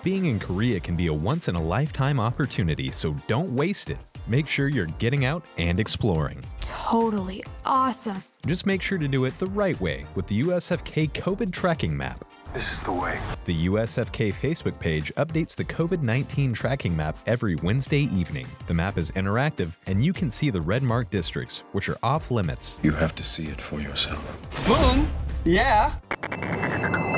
Being in Korea can be a once-in-a-lifetime opportunity, so don't waste it. Make sure you're getting out and exploring. Totally awesome. Just make sure to do it the right way with the USFK COVID tracking map. This is the way. The USFK Facebook page updates the COVID-19 tracking map every Wednesday evening. The map is interactive, and you can see the red marked districts, which are off limits. You have to see it for yourself. Boom! Yeah!